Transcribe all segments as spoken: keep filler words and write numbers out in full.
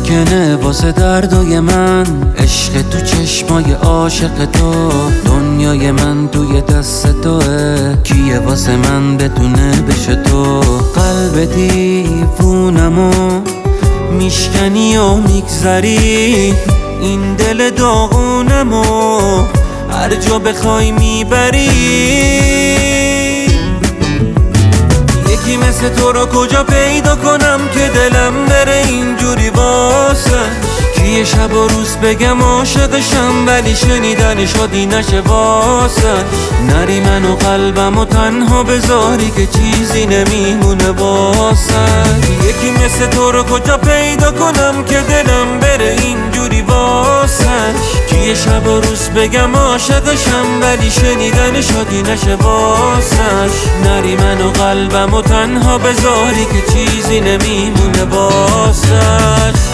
مسکنه واسه دردای من، عشق تو چشمای عاشق تو، دنیای من توی دست توه، کیه واسه من بتونه بشه تو. قلب دیوونمو میشکنی و میگذری، این دل داغونمو هر جا بخوای میبری. یکی مثل تو رو کجا پیدا کنم که دلم بره اینجوری واسش، کیه شب و روز بگم عاشقشم ولی شنیدنش عادی نشه واسش. نری من و قلبم و تنها بذاری که چیزی نمیمونه واسش. یکی مثل تو رو کجا پیدا کنم که دلم بره اینجوری واسش، کیه شب و روز بگم عاشقشم ولی شنیدنش عادی نشه واسش. نری من و قلبم و تنها بذاری که چیزی نمیمونه واسش.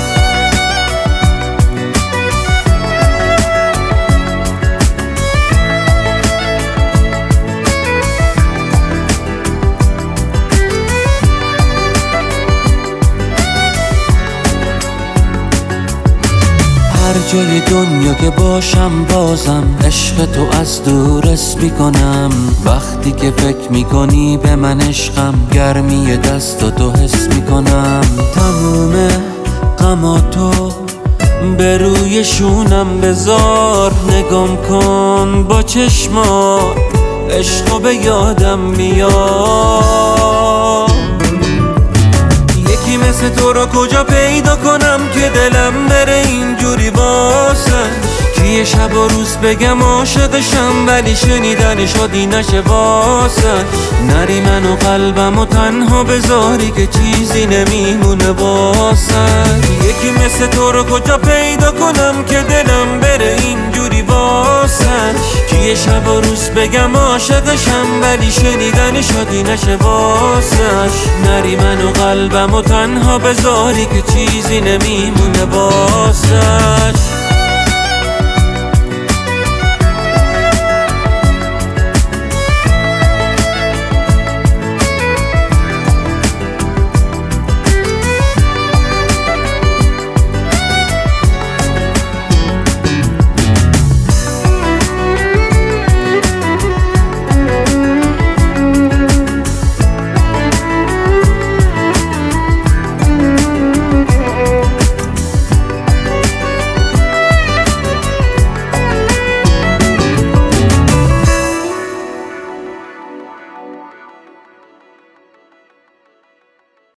هر جای دنیا که باشم بازم عشق تو از دور حس میکنم. وقتی که فکر میکنی به من عشقم، گرمی دست تو حس میکنم. تموم غماتو به روی شونم بذار، نگام کن با چشمات عشقو به یادم میاد. یکی مثل تو رو کجا پیدا کنم که دلم بره اینجوری واسش، کیه شب و روز بگم عاشقشم ولی شنیدنش عادی نشه واسش. نری من و قلبم و تنها بذاری که چیزی نمیمونه واسش. یکی مثل تو رو کجا پیدا کنم که دلم بره اینجوری واسش، کیه شب و روز بگم عاشقشم ولی شنیدنش عادی نشه واسش. نری من و قلبم و تنها بذاری که چیزی نمیمونه واسش.